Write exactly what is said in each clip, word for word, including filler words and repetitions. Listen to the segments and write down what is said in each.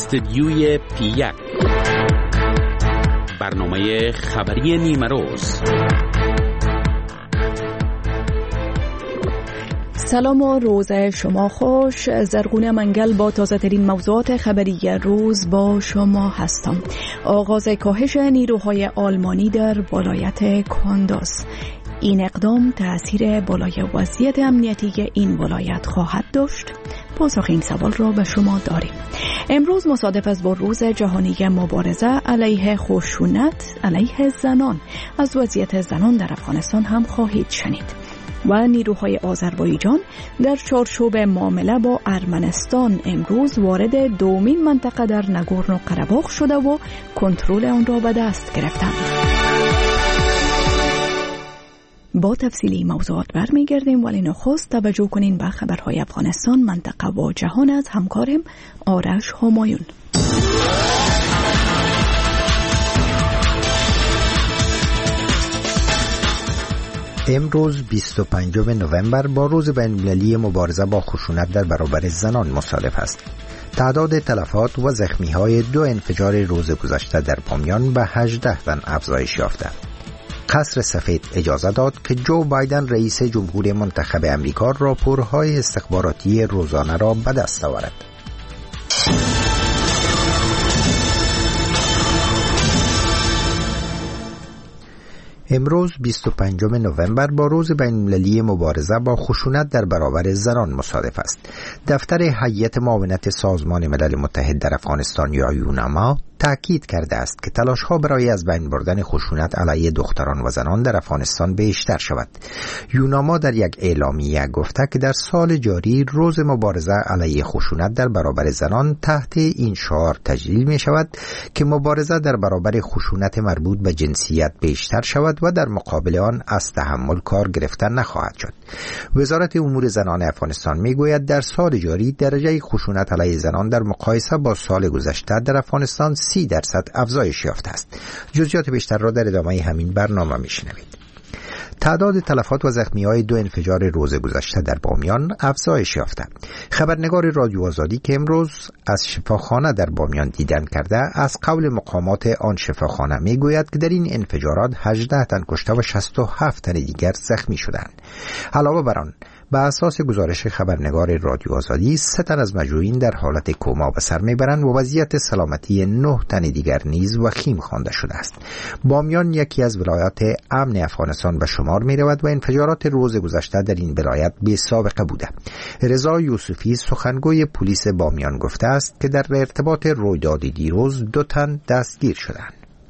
استدیوی پی یک، برنامه خبری نیمه روز. سلام و روز شما خوش. زرغونه منگل با تازه ترین موضوعات خبری روز با شما هستم. آغاز کاهش نیروهای آلمانی در ولایت کاندوز. این اقدام تأثیر بالای وضعیت امنیتی این ولایت خواهد داشت؟ پاسخ این سوال را به شما داریم. امروز مصادف است با روز جهانی مبارزه علیه خشونت علیه زنان. از وضعیت زنان در افغانستان هم خواهید شنید. و نیروهای آذربایجان در چارچوب معامله با ارمنستان امروز وارد دومین منطقه در ناگورنو قره‌باخ شده و کنترل آن را به دست گرفتند. با تفصیلی موضوعات برمیگردیم، ولی نخست توجه کنین به خبرهای افغانستان، منطقه و جهان از همکارم آرش همایون. امروز بیست و پنجم نوامبر با روز بین‌المللی مبارزه با خشونت در برابر زنان مصادف است. تعداد تلفات و زخمی‌های دو انفجار روز گذشته در بامیان به هجده تن افزایش یافته. قصر سفید اجازه داد که جو بایدن رئیس جمهور منتخب امریکا راپورهای استخباراتی روزانه را به دست آورد. امروز بیست و پنجم نوامبر با روز بین‌المللی مبارزه با خشونت در برابر زنان مصادف است. دفتر هیئت معاونت سازمان ملل متحد در افغانستان یا یوناما تأکید کرده است که تلاش‌ها برای از بین بردن خشونت علیه دختران و زنان در افغانستان بیشتر شود. یوناما در یک اعلامیه گفته که در سال جاری روز مبارزه علیه خشونت در برابر زنان تحت این شعار تجلیل می شود که مبارزه در برابر خشونت مربوط به جنسیت بیشتر شود و در مقابل آن از تحمل کار گرفتن نخواهد شد. وزارت امور زنان افغانستان می گوید در سال جاری درجه خشونت علیه زنان در مقایسه با سال گذشته در افغانستان سی درصد افزایش یافته است. جزئیات بیشتر را در ادامه همین برنامه میشنوید. تعداد تلفات و زخمی‌های دو انفجار روز گذشته در بامیان افزایش یافته. خبرنگار رادیو آزادی که امروز از شفاخانه در بامیان دیدن کرده از قول مقامات آن شفاخانه میگوید که در این انفجارات هجده تن کشته و شصت و هفت تن دیگر زخمی شدند. علاوه بر آن به اساس گزارش خبرنگار رادیو آزادی سه تن از مجروحین در حالت کما به سر میبرند و وضعیت سلامتی نه تن دیگر نیز وخیم خوانده شده است. بامیان یکی از ولایات امن افغانستان به شمار می رود و انفجارات روز گذشته در این ولایت بی سابقه بوده. رضا یوسفی سخنگوی پلیس بامیان گفته است که در ارتباط رویداد دیروز دو تن دستگیر شدند.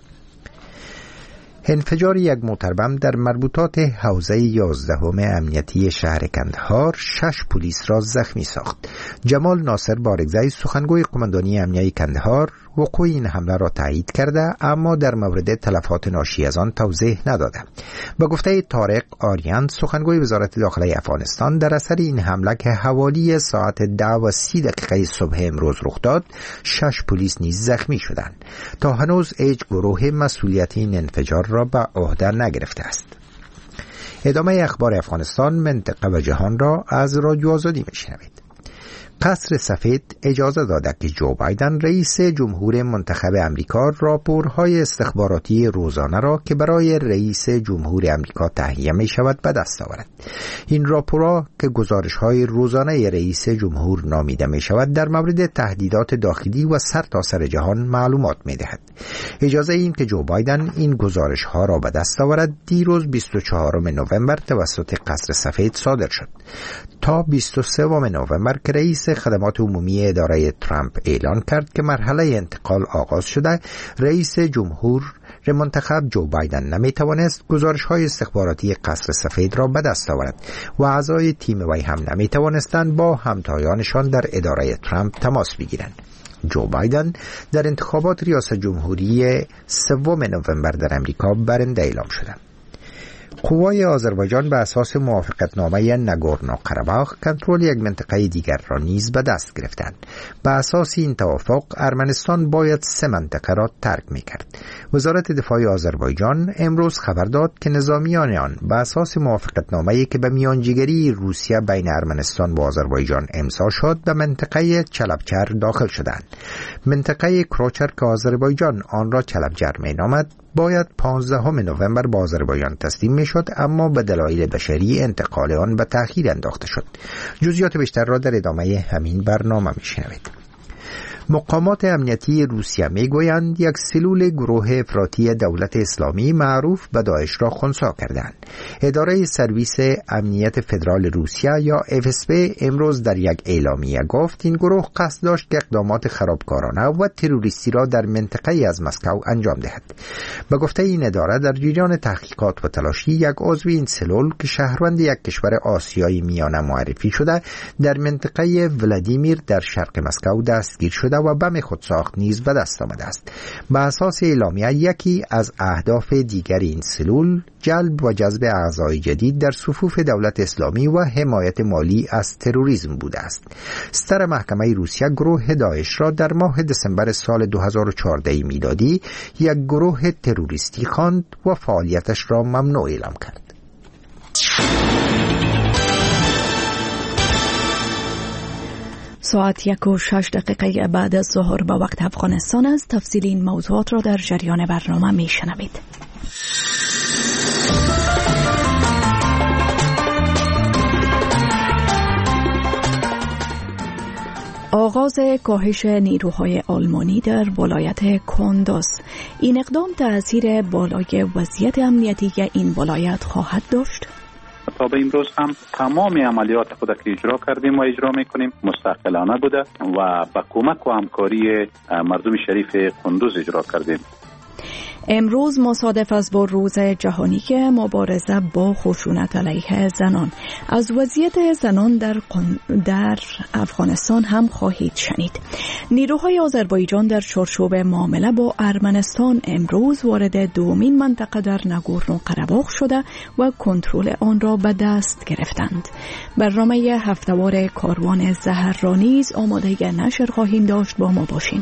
انفجار یک موتر بم در مربوطات حوزه یازدهم امنیتی شهر کندهار شش پلیس را زخمی ساخت. جمال ناصر بارگزی سخنگوی قماندانی امنیتی کندهار وقوع این حمله را تایید کرده، اما در مورد تلفات ناشی از آن توضیح نداده. به گفته طارق آریان سخنگوی وزارت داخلی افغانستان در اثر این حمله که حوالی ساعت ده و سی دقیقه صبح امروز رخ داد، شش پلیس نیز زخمی شدند. تا هنوز هیچ گروه مسئولیت این انفجار را به عهده نگرفته است. ادامه اخبار افغانستان، منطقه و جهان را از رادیو آزادی میشنوید. قصر سفید اجازه داده که جو بایدن رئیس جمهور منتخب امریکا راپورهای استخباراتی روزانه را که برای رئیس جمهور امریکا تهیه می شود به دست آورد. این راپورها که گزارش‌های روزانه رئیس جمهور نامیده می شود در مورد تهدیدات داخلی و سرتاسر جهان معلومات می دهد. اجازه این که جو بایدن این گزارش‌ها را به دست آورد دیروز بیست و چهارم نوامبر توسط قصر سفید صادر شد. تا بیست و سوم نوامبر که رئیس خدمات عمومی اداره ترامپ اعلان کرد که مرحله انتقال آغاز شده، رئیس جمهور منتخب جو بایدن نمیتوانست گزارش‌های استخباراتی قصر سفید را به دست آورد و اعضای تیم وی هم نمیتوانستند با همتایانشان در اداره ترامپ تماس بگیرند. جو بایدن در انتخابات ریاست جمهوری سوم نوامبر در امریکا برنده اعلام شد. قوای آذربایجان به اساس موافقتنامه ناگورنو قره‌باخ کنترل یک منطقه دیگر را نیز به دست گرفتند. به اساس این توافق ارمنستان باید سه منطقه را ترک می‌کرد. وزارت دفاع آذربایجان امروز خبر داد که نظامیان آن به اساس موافقتنامه‌ای که به میانجیگری روسیه بین ارمنستان و آذربایجان امضا شد به منطقه چلبچر داخل شدند. منطقه کروچر که آذربایجان آن را چلبچر می‌نامد باید پانزدهم نوامبر به آذربایجان تسلیم میشد، اما به دلایل بشری انتقال آن به تأخیر انداخته شد. جزئیات بیشتر را در ادامه همین برنامه میشنوید. مقامات امنیتی روسیه میگویند یک سلول گروه افراطی دولت اسلامی معروف به داعش را خنثی کردند. اداره سرویس امنیت فدرال روسیه یا اف اس بی امروز در یک اعلامیه گفت این گروه قصد داشت که اقدامات خرابکارانه و تروریستی را در منطقه از مسکو انجام دهد. به گفته این اداره در جریان تحقیقات و تلاشی یک عضو این سلول که شهروند یک کشور آسیایی میانه معرفی شده در منطقه ولادیمیر در شرق مسکو دستگیر شده و بم خودساخت نیز به دست آمده است. به اساس اعلامیه یکی از اهداف دیگر این سلول جلب و جذب اعضای جدید در صفوف دولت اسلامی و حمایت مالی از تروریسم بوده است. ستر محکمه روسیه گروه داعش را در ماه دسامبر سال دو هزار و چهارده میلادی یک گروه تروریستی خواند و فعالیتش را ممنوع اعلام کرد. ساعت یک و شش دقیقه بعد از ظهر به وقت افغانستان است. تفصیل این موضوعات را در جریان برنامه می شنوید. آغاز کاهش نیروهای آلمانی در ولایت کندوز. این اقدام تأثیر بالای وضعیت امنیتی این ولایت خواهد داشت؟ تا به امروز هم تمام عملیات خود که اجرا کردیم و اجرا میکنیم مستقلانه بوده و با کمک و همکاری مردم شریف کندوز اجرا کردیم. امروز مصادف است با روز جهانی که مبارزه با خشونت علیه زنان. از وضعیت زنان در, در افغانستان هم خواهید شنید. نیروهای آذربایجان در چارچوب معامله با ارمنستان امروز وارد دومین منطقه در ناگورنو قره‌باخ شده و کنترل آن را به دست گرفتند. برنامه هفته‌وار کاروان زهر را نیز آماده نشر خواهیم داشت. با ما باشین.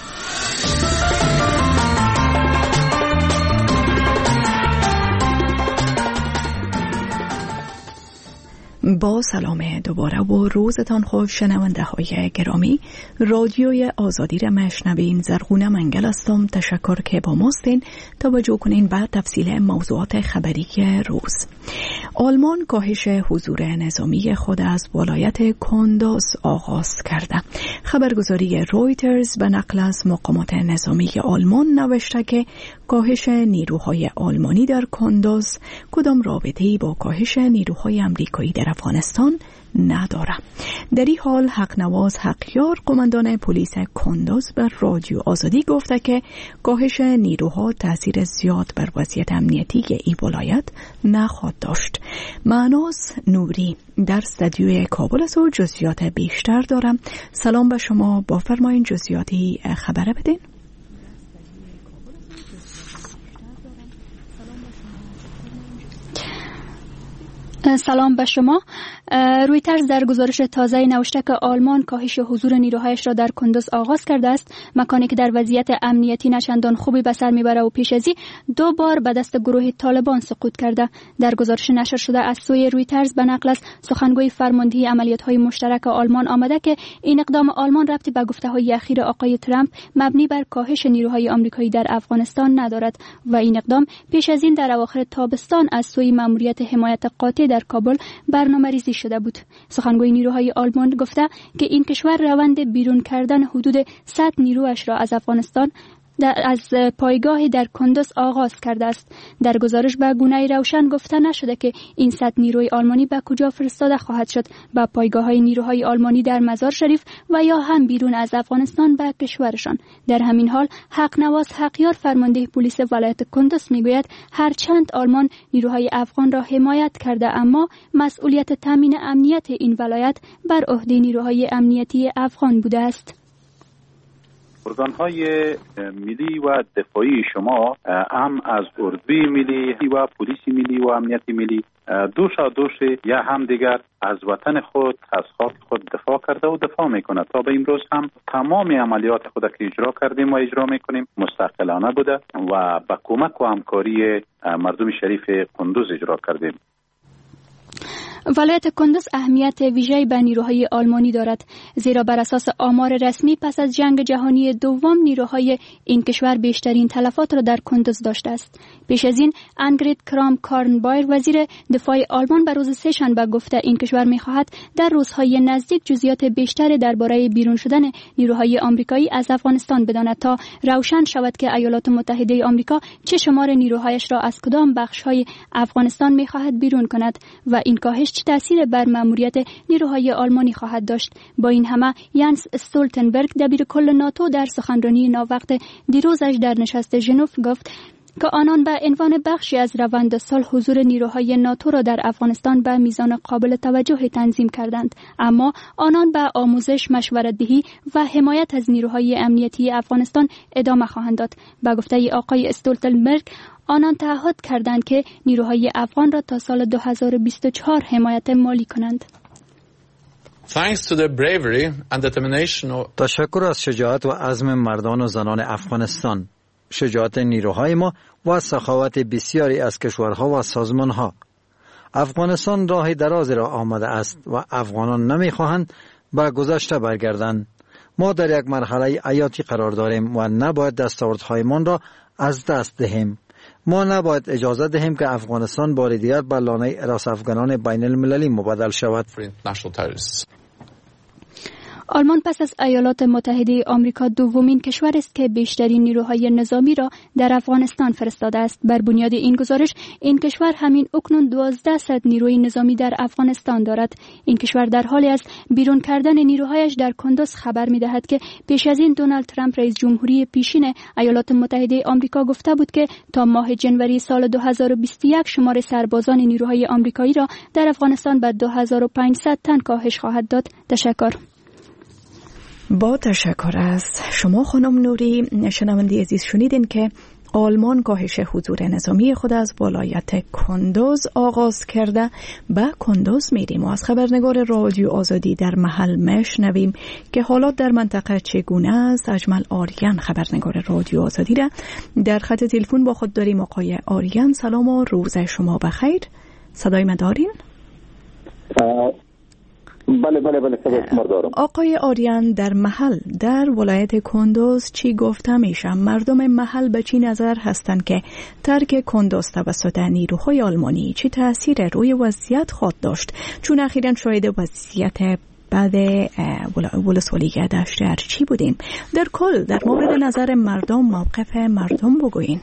با سلام دوباره و روزتان خوش شنونده های گرامی. رادیوی آزادی را مشنوین. زرغونه منگل هستم. تشکر که با ماستین. توجه کنین به تفصیل موضوعات خبری روز. آلمان کاهش حضور نظامی خود از ولایت کندوز آغاز کرده. خبرگزاری رویترز به نقل از مقامات نظامی آلمان نوشته که کاهش نیروهای آلمانی در کندوز کدام رابطه‌ای با کاهش نیروهای امریکایی در افغانستان نداره. در این حال حقنواز حقیار قماندان پلیس کندوز بر رادیو آزادی گفته که کاهش نیروها تاثیر زیاد بر وضعیت امنیتی این ولایت نخواهد داشت. معناز نوری در استودیوی کابل است و جزئیات بیشتر دارم. سلام به شما. با فرمایین جزئیاتی خبر بدین. سلام به شما. رویترز در گزارش تازه نوشته که آلمان کاهش حضور نیروهایش را در کندوز آغاز کرده است، مکانی که در وضعیت امنیتی نچندان خوبی به سر میبره و پیش از این دو بار به دست گروه طالبان سقوط کرده. در گزارش نشر شده از سوی رویترز به نقل از سخنگوی فرماندهی عملیات‌های مشترک آلمان آمده که این اقدام آلمان ربطی به گفته‌های اخیر آقای ترامپ مبنی بر کاهش نیروهای آمریکایی در افغانستان ندارد و این اقدام پیش از این در اواخر تابستان از سوی مأموریت حمایت قاطع در کابل برنامه‌ریزی شده بود. سخنگوی نیروهای آلمان گفته که این کشور روند بیرون کردن حدود صد نیرویش را از افغانستان از پایگاه در کندوز آغاز کرده است. در گزارش به گونه روشن گفته نشده که این صد نیروی آلمانی به کجا فرستاده خواهد شد، به پایگاه‌های نیروهای آلمانی در مزار شریف و یا هم بیرون از افغانستان به کشورشان. در همین حال حقنواز حقیار فرمانده پلیس ولایت کندوز میگوید هرچند آلمان نیروهای افغان را حمایت کرده، اما مسئولیت تامین امنیت این ولایت بر عهده نیروهای امنیتی افغان بوده است. ارگان‌های ملی و دفاعی شما هم از اردوی ملی و پلیس ملی و امنیت ملی دوشا دوش یا هم دیگر از وطن خود، از خاک خود دفاع کرده و دفاع میکنه. تا به امروز هم تمام عملیات خود که اجرا کردیم و اجرا میکنیم مستقلانه بوده و با کمک و همکاری مردم شریف کندوز اجرا کردیم. ولایت کندوز اهمیت ویژه‌ای به نیروهای آلمانی دارد، زیرا بر اساس آمار رسمی پس از جنگ جهانی دوم نیروهای این کشور بیشترین تلفات را در کندوز داشته است. پیش از این انگرید کرام کارنبایر وزیر دفاع آلمان بر روز سه شنبه گفته این کشور می‌خواهد در روزهای نزدیک جزئیات بیشتری درباره بیرون شدن نیروهای آمریکایی از افغانستان بداند تا روشن شود که ایالات متحده آمریکا چه شمار نیروهایش را از کدام بخش‌های افغانستان می‌خواهد بیرون کند و این کاهش چه تأثیر بر مأموریت نیروهای آلمانی خواهد داشت. با این همه یانس استولتنبرگ دبیرکل ناتو در سخنرانی ناوقت دیروزش در نشست ژنو گفت که آنان به عنوان بخشی از روند صلح حضور نیروهای ناتو را در افغانستان به میزان قابل توجهی تنظیم کردند، اما آنان به آموزش، مشورت‌دهی و حمایت از نیروهای امنیتی افغانستان ادامه خواهند داد. به گفته آقای استولتنبرگ آنان تعهد کردند که نیروهای افغان را تا سال دو هزار و بیست و چهار حمایت مالی کنند. تشکر از شجاعت و عزم مردان و زنان افغانستان، شجاعت نیروهای ما و سخاوت بسیاری از کشورها و سازمانها. افغانستان راه درازی را آمده است و افغانان نمیخواهند به گذشته برگردند. ما در یک مرحله حیاتی قرار داریم و نباید دستاوردهایمان را از دست دهیم. ما نباید اجازه دهیم که افغانستان بار دیگر به لانه راس افغانان بین المللی مبدل شود. آلمان پس از ایالات متحده آمریکا دومین کشور است که بیشترین نیروهای نظامی را در افغانستان فرستاده است. بر بنیاد این گزارش این کشور همین اکنون دوازده صد نیروی نظامی در افغانستان دارد. این کشور در حالی از بیرون کردن نیروهایش در کندوز خبر می‌دهد که پیش از این دونالد ترامپ رئیس جمهوری پیشین ایالات متحده آمریکا گفته بود که تا ماه جنوری سال دو هزار و بیست و یک شمار سربازان نیروهای آمریکایی را در افغانستان به دو هزار و پانصد تن کاهش خواهد داد. تشکر. با تشکر از شما خانم نوری. شنونده عزیز شنیدین که آلمان کاهش حضور نظامی خود از ولایت کندوز آغاز کرده. به کندوز میریم و از خبرنگار رادیو آزادی در محل میشنویم که حالات در منطقه چگونه است. اجمل آریان خبرنگار رادیو آزادی را در خط تلفن با خود داریم. آقای آریان سلام و روز شما بخیر. صدای من دارین؟ بله بله بله دارم. آقای آریان در محل در ولایت کندوز چی گفته میشه؟ مردم محل به چی نظر هستند که ترک کندوز توسط نیروهای آلمانی چی تأثیر روی وضعیت خواهد داشت؟ چون اخیراً شاهد وضعیت بعد ولسوالی دشت چی بودیم؟ در کل در مورد نظر مردم، موقف مردم بگوین.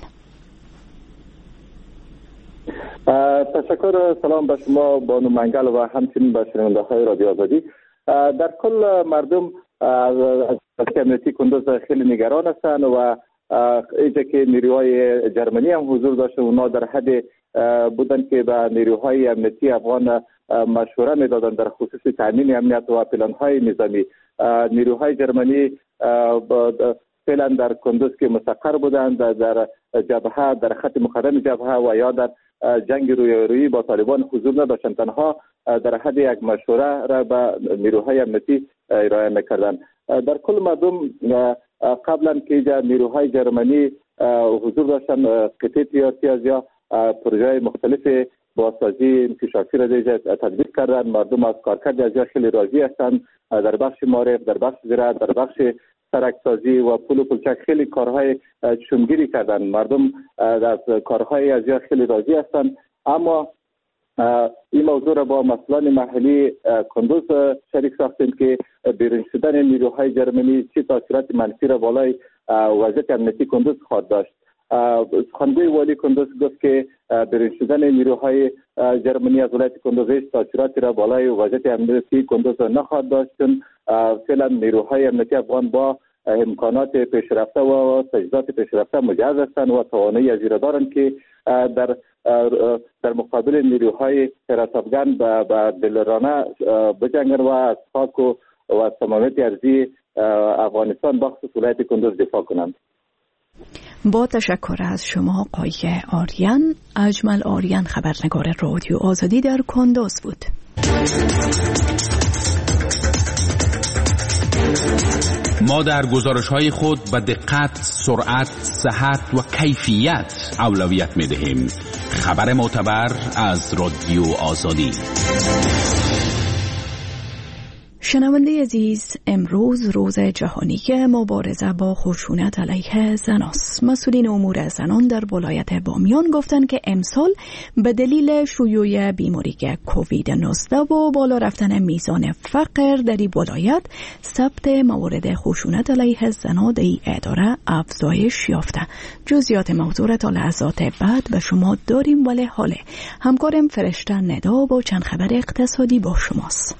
تشکر. سلام به شما بانو منگل و همچنین به شنونده های رادیو آزادی. در کل مردم از امنیتی کندوز خیلی نگران هستند و اینجا که نیروهای جرمنی هم حضور داشت، اونا در حد بودن که به نیروهای امنیتی افغان مشوره میدادن در خصوص تامین امنیت و پلان های نظامی. نیروهای جرمنی فعلا در کندوز که مستقر بودند، در جبهه، در خط مقدم جبهه و یا در جنگ روی روی با طالبان حضور نداشتند، تنها در حد یک مشوره را به نیروهای امنیتی ارائه میکردند. در کل مردم قبلا که نیروهای جرمنی حضور داشتند، قطعه سیاسی از یا پروژه مختلف بازسازی انکشافی را دیگه تطبیق کردند. مردم از کارکرد از یا خیلی راضی هستند. در بخش معارف، در بخش زراعت، در بخش سرکسازی و پول و پلچک خیلی کارهای چشمگیری کردن. مردم از کارهای از یا خیلی راضی هستند، اما این موضوع را با مسئولان محلی کندوز شریک ساختیم که بیرون شدن نیروهای جرمنی چه تاثیرات منفی را بالای وضعیت امنیتی کندوز خواهد داشت. سخنگوی والی کندوز گفت که بیرون شدن نیروهای جرمنی از ولایت کندوز هیچ تاثیراتی را بالای وضعیت امنیتی کندوز نخواهد داشت. فعلا نیروهای امنیتی افغان با امکانات پیشرفته و تجهیزات پیشرفته مجهز هستند و توانایی از دارند که در در مقابل نیروهای حراس افغان با دلرانه بجنگند و از خاک و و صمامیت ارضی افغانستان بخصوص ولایت کندوز دفاع کنند. با تشکر از شما آقای آریان. اجمل آریان، خبرنگار رادیو آزادی در کندوز بود. ما در گزارش‌های خود به دقت، سرعت، صحت و کیفیت اولویت می‌دهیم. خبر معتبر از رادیو آزادی. شنونده عزیز، امروز روز جهانی مبارزه با خشونت علیه زن است. مسئولین امور زنان در ولایت بامیان گفتند که امسال به دلیل شیوع بیماری کووید نوزده و بالا رفتن میزان فقر در این ولایت، ثبت موارد خشونت علیه زنان در این اداره افزایش یافته. جزئیات موضوع را تا لحظات بعد به شما داریم، ولی حالا همکارم فرشته ندا با چند خبر اقتصادی با شماست.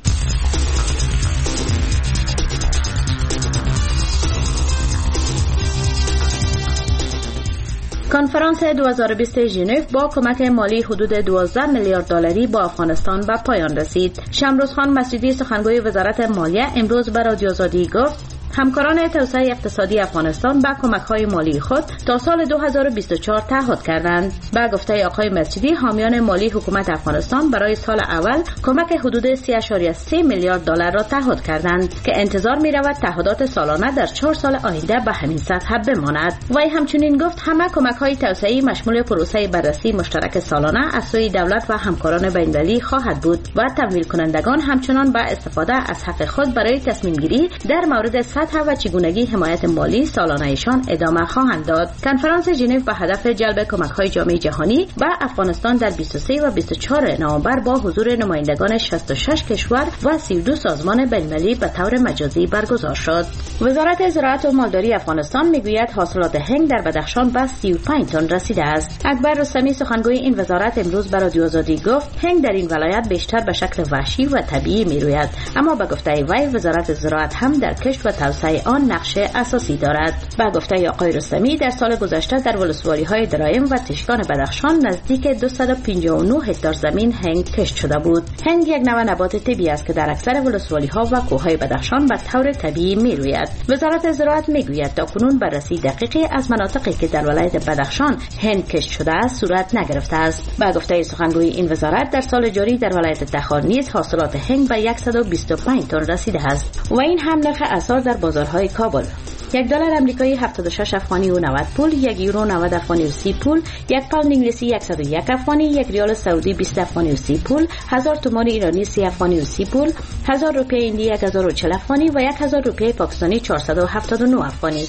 کنفرانس دو هزار و بیست ژنو با کمک مالی حدود دوازده میلیارد دلاری با افغانستان به پایان رسید. شمروز خان مسجدی، سخنگوی وزارت مالیه، امروز به رادیو آزادی گفت همکاران توسعه اقتصادی افغانستان با کمک‌های مالی خود تا سال دو هزار و بیست و چهار تعهد کردند. با گفته آقای مسجدی، حامیان مالی حکومت افغانستان برای سال اول کمک حدود سه ممیز سه میلیارد دلار را تعهد کردند که انتظار می‌رود تعهدات سالانه در چهار سال آینده به همین سطح بماند. وی همچنین گفت همه کمک‌های توسعه‌ای مشمول پروسه بررسی مشترک سالانه از سوی دولت و همکاران بین‌المللی خواهد بود و تمویل کنندگان همچنان با استفاده از حق خود برای تصمیم گیری در مورد سطح و چگونگی حمایت مالی سالانه‌ایشان ادامه خواهند داد. کنفرانس ژنو به هدف جلب کمک‌های جامعه جهانی به افغانستان در بیست و سه و بیست و چهار نوامبر با حضور نمایندگان شصت و شش کشور و سی و دو سازمان بین‌المللی به طور مجازی برگزار شد. وزارت زراعت و مالداری افغانستان میگوید حاصلات هنگ در بدخشان به سی و پنج تن رسیده است. اکبر رستمی، سخنگوی این وزارت، امروز به رادیو آزادی گفت هنگ در این ولایت بیشتر به شکل وحشی و طبیعی میروید، اما به گفته وی وزارت زراعت هم در کشت و توسعه آن نقش اساسی دارد. با گفته آقای رستمی، در سال گذشته در ولسوالی‌های درایم و تشکان بدخشان نزدیک دویست و پنجاه و نه هکتار زمین هنگ کشت شده بود. هنگ یک نوع نبات طبیعی است که در اکثر ولسوالی‌ها و کوههای بدخشان به طور طبیعی میروید. وزارت زراعت میگوید تاکنون بررسی دقیقی از مناطقی که در ولایت بدخشان هنگ کشت شده است صورت نگرفته است. با گفته سخنگوی این وزارت، در سال جاری در ولایت تخار نیز حاصلات هنگ به صد و بیست و پنج تن رسیده است و این هم نرخ اسعار در بازارهای کابل. یک دلار آمریکایی هفتاد و شش افغانی و نود پول، یک یورو نود افغانی و سی پول، یک پوند انگلیسی صد و یک افغانی، یک ریال سعودی بیست افغانی و سی پول، هزار تومان ایرانی سی افغانی و سی پول، هزار روپیه هندی یک هزار و چهل افغانی و یک هزار روپیه پاکستانی چهارصد و هفتاد و نه افغانی.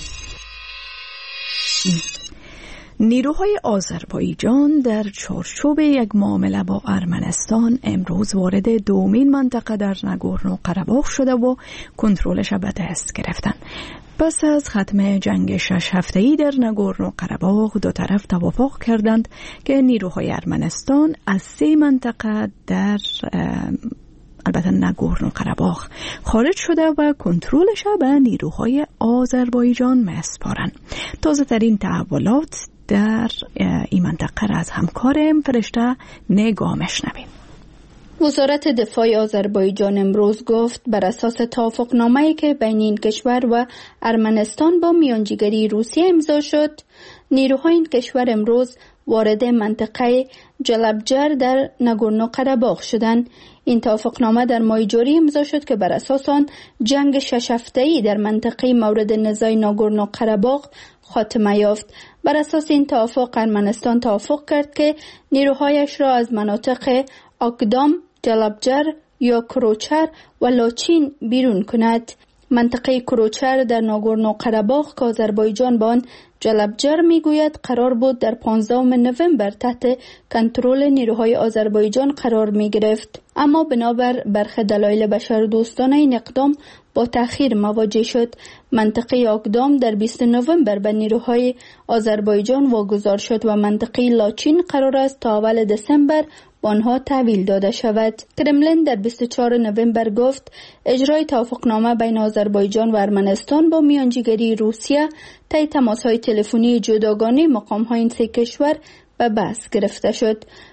نیروهای آذربایجان در چارچوب یک معامله با ارمنستان امروز وارد دومین منطقه در ناگورنو قره‌باغ شده و کنترلش به دست گرفتن. پس از ختم جنگ شش هفته‌ای در ناگورنو قره‌باغ، دو طرف توافق کردند که نیروهای ارمنستان از سه منطقه در البته ناگورنو قره‌باغ خارج شده و کنترلش به نیروهای آذربایجان میسپارند. تازه ترین تحولات در این منطقه را از همکارم فرشته نگاه میشنویم. وزارت دفاع آذربایجان امروز گفت بر اساس توافقنامه‌ای که بین این کشور و ارمنستان با میانجیگری روسیه امضا شد، نیروهای این کشور امروز وارد منطقه جلبجر در ناگورنو قره‌باغ شدند. این توافقنامه در ماه جاری امضا شد که بر اساس آن جنگ شش هفته‌ای در منطقه مورد نزاع ناگورنو قره‌باغ خاتمه یافت. بر اساس این توافق ارمنستان توافق کرد که نیروهایش را از مناطق آکدام، جلبجر یا کروچر و لاچین بیرون کند. منطقه کروچر در ناگورنو قره‌باغ که آذربایجان به آن جلبجر میگوید قرار بود در پانزدهم نوامبر تحت کنترل نیروهای آذربایجان قرار می گرفت، اما بنابر برخی دلایل بشردوستانه این اقدام با تأخیر مواجه شد. منطقه آکدام در بیست نوامبر به نیروهای آذربایجان واگذار شد و منطقه لاچین قرار است تا اول دسامبر به آنها تحویل داده شود. کرملین در بیست و چهارم نوامبر گفت اجرای توافقنامه بین آذربایجان و ارمنستان با میانجیگری روسیه طی تماس‌های تلفنی جداگانه مقام‌های این سه کشور به بحث گرفته شد.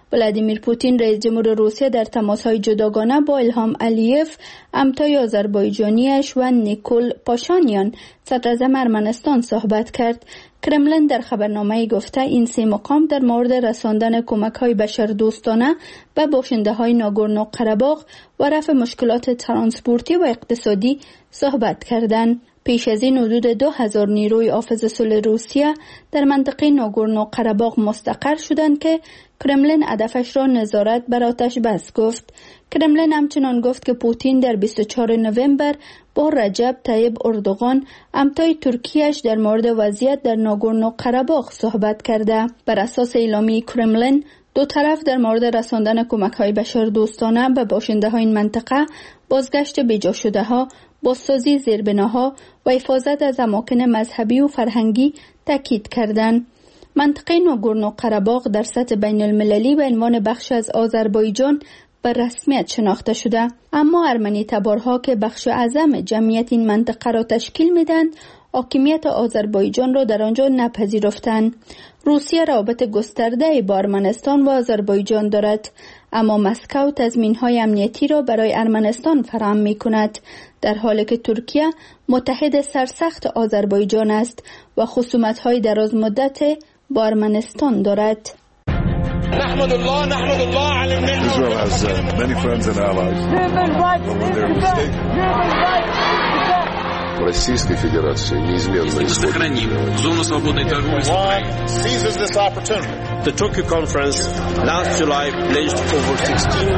ولادیمیر پوتین رئیس جمهور روسیه در تماس‌های جداگانه با ایلهام علیف، همتای آذربایجانیش و نیکول پاشانیان صدراعظم ارمنستان صحبت کرد. کرملین در خبرنامه گفته این سه مقام در مورد رساندن کمک‌های بشردوستانه به باشنده‌های ناگورنو قره‌باغ و رفع مشکلات ترانسپورتی و اقتصادی صحبت کردند. پیش از این حدود دو هزار نیروی حافظ صلح روسیه در منطقه ناگورنو قره‌باغ مستقر شدند که کرملین هدفش را نظارت بر آتش بس گفت. کرملین همچنان گفت که پوتین در بیست و چهارم نوامبر با رجب طیب اردوغان همتای ترکیهش در مورد وضعیت در ناگورنو قره‌باغ صحبت کرده. بر اساس اعلامیه کرملین، دو طرف در مورد رساندن کمک‌های بشردوستانه به باشنده‌های این منطقه، بازگشت بیجا شده‌ها، بازسازی زیربناها و حفاظت از اماکن مذهبی و فرهنگی تاکید کردند. منطقه ناگورنو قره‌باغ در سطح بین المللی به عنوان بخش از آذربایجان به رسمیت شناخته شده، اما ارمنی تبارها که بخش اعظم جمعیت این منطقه را تشکیل میدند، حاکمیت آذربایجان را در آنجا نپذیرفتند. روسیه روابط گسترده با ارمنستان و آذربایجان دارد، اما مسکو تضمین‌های امنیتی را برای ارمنستان فراهم می‌کند، در حالی که ترکیه متحد سرسخت آذربایجان است و خصومت‌های دراز مدت با ارمنستان دارد. نحمد الله نحمد الله على النعمة. Israel has uh, many friends and allies. Российской Федерации неизменно сохраним зону свободной торговли с Украиной. Seizes this opportunity. The Tokyo conference last July pledged over sixteen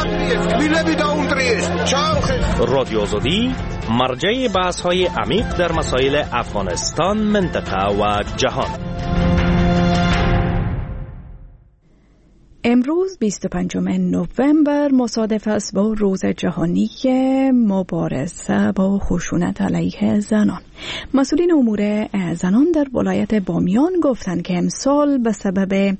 رادیو آزادی مرجع بحث‌های عمیق در مسائل افغانستان، منطقه و جهان. امروز بیست و پنجم نوامبر مصادف است با روز جهانی مبارزه با خشونت علیه زنان. مسئولین امور زنان در ولایت بامیان گفتند که امسال به سبب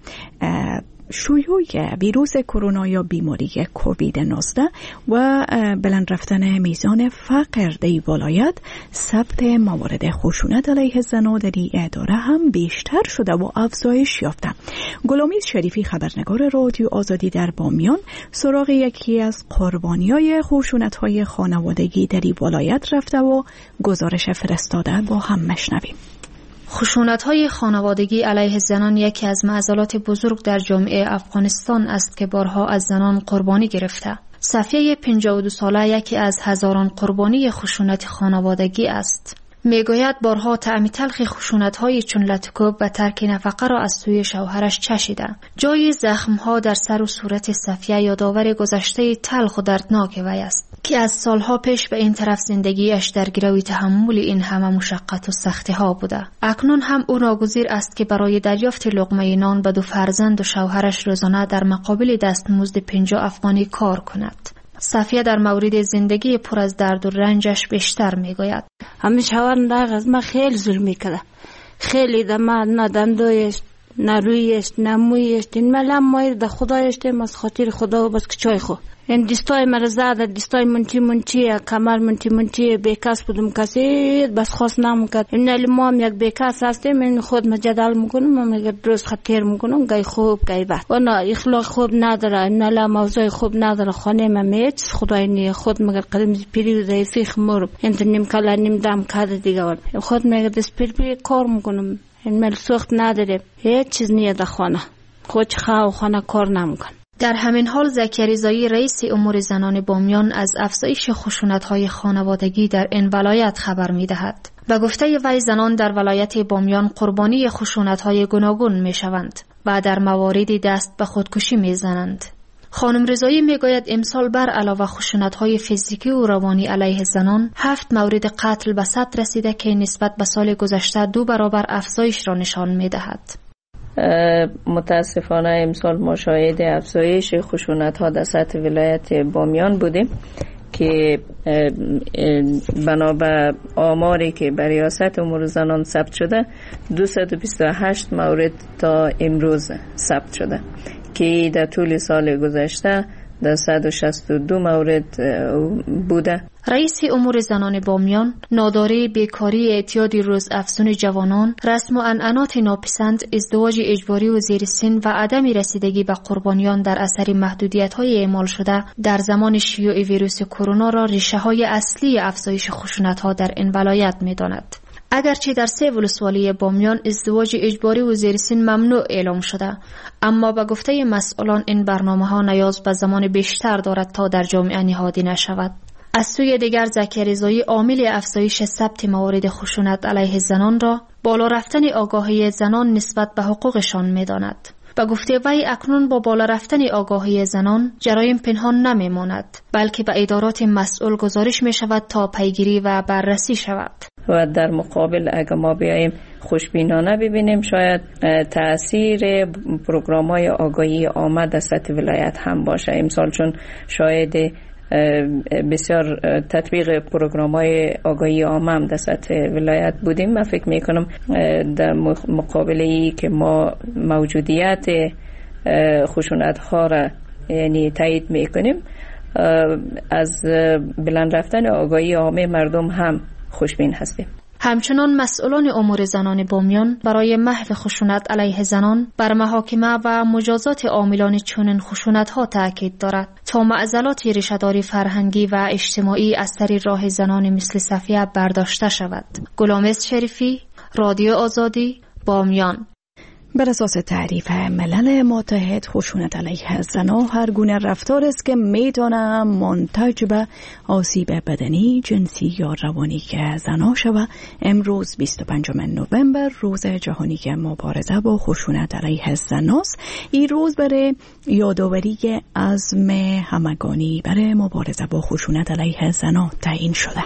شیوع ویروس کرونا یا بیماری کووید نوزده و بلند رفتن میزان فقر در ولایت، ثبت موارد خشونت علیه زنان در این اداره هم بیشتر شده و افزایش یافته. گلامیز شریفی خبرنگار رادیو آزادی در بامیان سراغ یکی از قربانیای خشونت‌های خانوادگی در این ولایت رفته و گزارش فرستاده، با هم مشنویم. خشونت‌های خانوادگی علیه زنان یکی از معضلات بزرگ در جامعه افغانستان است که بارها از زنان قربانی گرفته. صفیه پنجاه و دو ساله یکی از هزاران قربانی خشونت خانوادگی است. میگوید بارها طعم تلخ خشونت‌های چون لطکوب و ترک نفقه را از سوی شوهرش چشیده. جای زخم‌ها در سر و صورت صفیه یادآور گذشته تلخ و دردناک وی است که از سالها پیش به این طرف زندگیش در گروی تحمل این همه مشقت و سختی ها بوده. اکنون هم او ناگزیر است که برای دریافت لقمه نان به دو فرزند و شوهرش روزانه در مقابل دستمزد پنجاه افغانی کار کند. صفیه در مورد زندگی پر از درد و رنجش بیشتر میگوید. همه شوهرم در از من خیلی ظلم میکرده، خیلی در من نه دندویش نه رویش نه مویش، این ملم مایر در خدایش دیم از خاطر خدا و بس که چای خو. این دستای مرزاده، دستای منچی منچیه، کمر منچی منچیه، بیکس بودم کسی بس خواست نمکد. این نلی ما هم یک بیکس هستیم، این خود مجدل میکنم، من اگر روز خطیر میکنم گای خوب گای بد و نه اخلاق خوب نداره، این نلی موضوع خوب نداره. خانه من میچ خدای نی خود مگر قدم پیری ضعیفی خمر این نیم کلا نیم دم کاده دیگه ور خود مگر دست پیر پیر کار میکنم، این مل سوخت نداره، هیچ چیز نیه در خانه خود خواهو خانه کار نمیکن. در همین حال زکیه رضایی رئیس امور زنان بامیان از افزایش خشونت‌های خانوادگی در این ولایت خبر می‌دهد. به گفته وی زنان در ولایت بامیان قربانی خشونت‌های گوناگون می‌شوند و در مواردی دست به خودکشی می‌زنند. خانم رضایی میگوید امسال بر علاوه خشونت‌های فیزیکی و روانی علیه زنان، هفت مورد قتل به صد رسیده که نسبت به سال گذشته دو برابر افزایش را نشان می‌دهد. متاسفانه امسال ما شاهد افزایش خشونت‌ها در سطح ولایت بامیان بودیم که بنابر آماری که بر ریاست امور زنان ثبت شده دویست و بیست و هشت مورد تا امروز ثبت شده که در طول سال گذشته در صد و شصت و دو مورد بوده. رئیس امور زنان بامیان ناداری، بیکاری، اعتیاد روزافزون جوانان، رسم و عنعنات ناپسند، ازدواج اجباری و زیر سن و عدم رسیدگی به قربانیان در اثر محدودیت‌های اعمال شده در زمان شیوع ویروس کرونا را ریشه‌های اصلی افزایش خشونت‌ها در این ولایت می‌داند. اگرچه در سه ولسوالی بامیان ازدواج اجباری و زیر سن ممنوع اعلام شده، اما به گفته مسئولان این برنامه‌ها نیاز به زمان بیشتر دارد تا در جامعه نهادی نشود. از سوی دیگر زکی رضایی عامل افزایش ثبت موارد خشونت علیه زنان را بالا رفتن آگاهی زنان نسبت به حقوقشان می‌داند. به گفته وی اکنون با بالا رفتن آگاهی زنان جرایم پنهان نمی‌ماند، بلکه به ادارات مسئول گزارش می‌شود تا پیگیری و بررسی شود. و در مقابل اگر ما بیاییم خوشبینانه ببینیم، شاید تأثیر پروگرام‌های آگاهی عامه در سطح ولایت هم باشه. امسال چون شاید بسیار تطبیق پروگرام‌های آگاهی عامه هم در سطح ولایت بودیم، من فکر می‌کنم در مقابل ای که ما موجودیت خشونت‌ها را یعنی تایید می‌کنیم، از بلند رفتن آگاهی عامه مردم هم خوشبین هستیم. همچنان مسئولان امور زنان بامیان برای محو خشونت علیه زنان بر محاکمه و مجازات عاملان چنین خشونت‌ها تاکید دارد تا معضلات ریشه‌داری فرهنگی و اجتماعی از سر راه زنان مثل صفیه برداشته شود. غلامرضا شریفی، رادیو آزادی، بامیان. بر اساس تعریف ملل متحد، خشونت علیه زنان هر گونه رفتار است که میتونه منتج به آسیب بدنی، جنسی یا روانی که زنا شود. امروز بیست و پنجم نوامبر روز جهانی که مبارزه با خشونت علیه زنان است. این روز برای یادآوری عزم همگانی برای مبارزه با خشونت علیه زنان تعیین شده.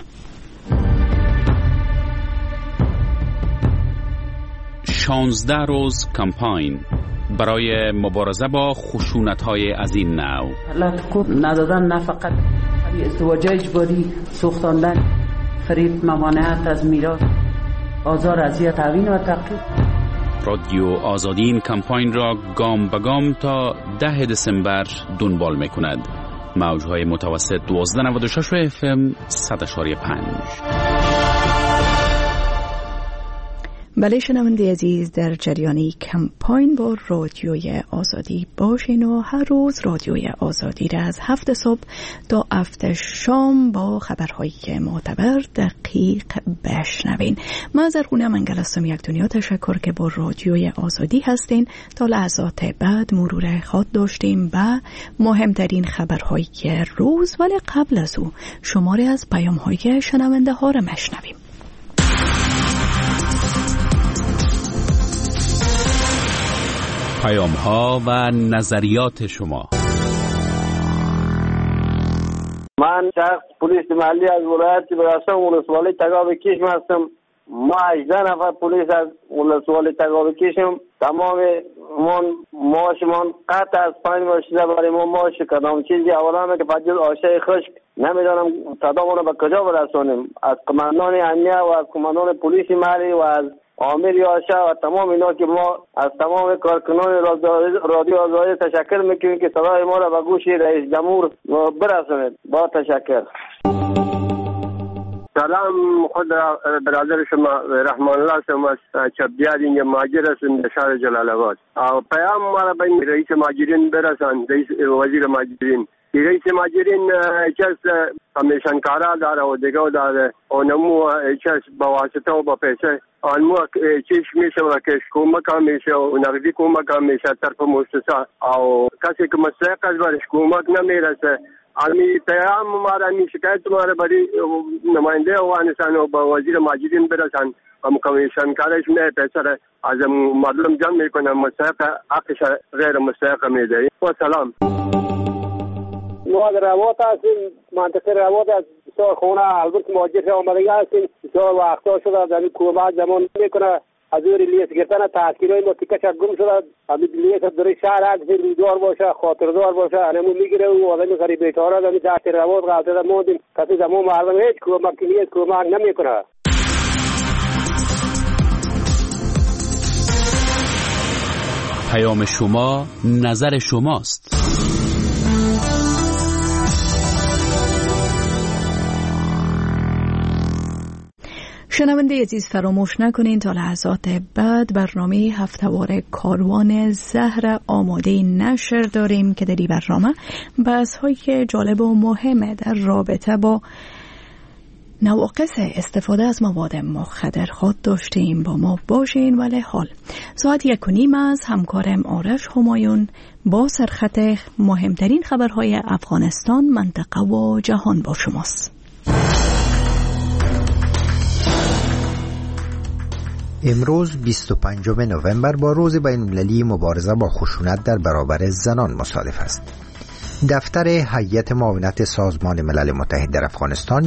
شانزده روز کمپاین برای مبارزه با خشونت‌های از این نوع. لطف ندادن، نه فقط ازدواج اجباری، سوختاندن، فریب، ممانعت از میراث، آزار، اذیت، تعوین و تعقیب. رادیو آزادی این کمپاین را گام به گام تا ده دسامبر دنبال می‌کند. موج‌های متوسط دوازده و نود و شش اف ام صد و پنج. بله شنونده عزیز، در جریانی کمپاین با رادیوی آزادی باشین و هر روز رادیوی آزادی را از هفت صبح تا هفت شام با خبرهایی که معتبر دقیق بشنوین. من زرغونه منگل هستم. یک دنیا تشکر که با رادیوی آزادی هستین. تا لحظات بعد مرور خود داشتیم به مهمترین خبرهایی روز، ولی قبل از او شماره از پیام‌های شنونده ها را مشنویم. پیام ها و نظریات شما. من شخص پلیس محلی از ولایت براسان ولسوالی تگاب کشم هستم. ما هجده نفر پلیس از ولسوالی تگاب کشم. تمام من معاشمان قطع از پنج ماه شده برای ما معاش کردم. چیزی اولا که فجر آشای خشک نمیدانم تدامون رو به کجا برسانیم. از کماندان امنیه و از کماندان پلیس محلی و از آمیر آشا و تمام اینا که ما از تمام کارکنان رادیو آزادی تشکر میکنیم که صدای ما را به گوش رئیس جمهور برسانید. با تشکر. سلام، خود برادر شما رحمان الله شما چبدیار اینجا ماجر هستم در شهر جلال آباد. پیام ما را به رئیس ماجرین برسان، رئیس وزیر ماجرین. رئیس ماجرین چیز کمیشنکارا داره و دیگه داره و نمو چیز با واسطه و با پیسه آنمو چیش میشه و کش کمک میشه و نقدی کمک میشه طرف مؤسسه او کسی که مستحق از برش کمک نمیرسه. آمی پیام ما را می شکایت ما را برای نماینده افغانستان و با وزیر ماجرین برسان. هم کمیشنکارش نه پیسه را از مردم جمع میکنه، مستحق حقش غیر مستحق میده. و سلام. ما در روات هستیم، منطقه روات از بسیار خونه البته مهاجر آمدگی هستیم. بسیار وقتا شده در این کمک زمان میکنه. از اون لیست گرفتن تحصیلای ما تیکه شد گم شده. همین لیست در شهر عکس رویدار باشه، خاطردار باشه، همون میگیره و آدمی غریب بیچاره در دست روات غلطه موندیم. کسی زمان مردم هیچ کمک نیست، کمک نمیکنه. پیام شما نظر شماست. شنونده عزیز فراموش نکنین تا لحظات بعد برنامه هفته‌وار کاروان زهر آماده نشر داریم که در این برنامه بحث‌های جالب و مهمه در رابطه با نواقص استفاده از مواد مخدر خود داشتیم. با ما باشین. ولی حال ساعت یک و نیم از همکارم آرش همایون با سرخط مهمترین خبرهای افغانستان، منطقه و جهان با شماست. امروز بیست و پنجم نوامبر با روز بین‌المللی مبارزه با خشونت در برابر زنان مصادف است. دفتر هیئت معاونت سازمان ملل متحد در افغانستان